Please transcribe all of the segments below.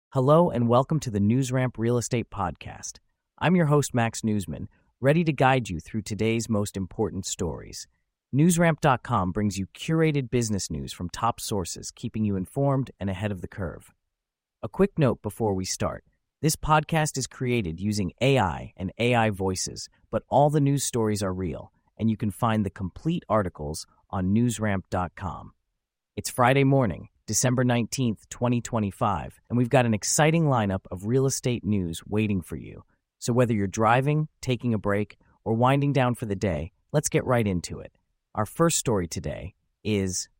Hello and welcome to the NewsRamp Real Estate Podcast. I'm your host, Max Newsman, ready to guide you through today's most important stories. NewsRamp.com brings you curated business news from top sources, keeping you informed and ahead of the curve. A quick note before we start. This podcast is created using AI and AI voices, but all the news stories are real, and you can find the complete articles on NewsRamp.com. It's Friday morning, December 19th, 2025, and we've got an exciting lineup of real estate news waiting for you. So whether you're driving, taking a break, or winding down for the day, let's get right into it. Our first story today is...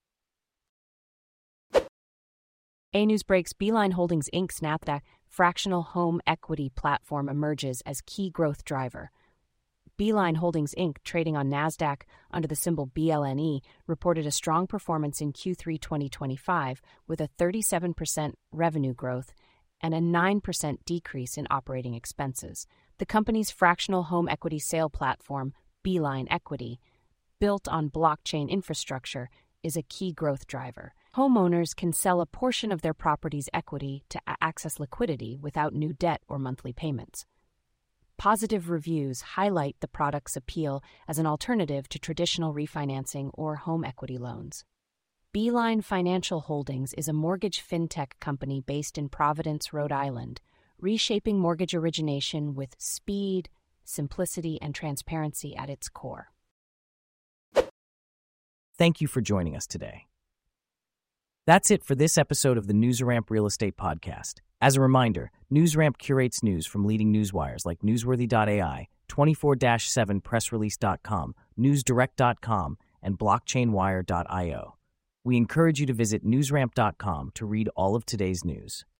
A-News breaks Beeline Holdings Inc.'s NASDAQ fractional home equity platform emerges as key growth driver. Beeline Holdings Inc., trading on NASDAQ under the symbol BLNE, reported a strong performance in Q3 2025 with a 37% revenue growth and a 9% decrease in operating expenses. The company's fractional home equity sale platform, Beeline Equity, built on blockchain infrastructure, is a key growth driver. Homeowners can sell a portion of their property's equity to access liquidity without new debt or monthly payments. Positive reviews highlight the product's appeal as an alternative to traditional refinancing or home equity loans. Beeline Financial Holdings is a mortgage fintech company based in Providence, Rhode Island, reshaping mortgage origination with speed, simplicity, and transparency at its core. Thank you for joining us today. That's it for this episode of the NewsRamp Real Estate Podcast. As a reminder, NewsRamp curates news from leading newswires like Newsworthy.ai, 24/7pressrelease.com, NewsDirect.com, and BlockchainWire.io. We encourage you to visit NewsRamp.com to read all of today's news.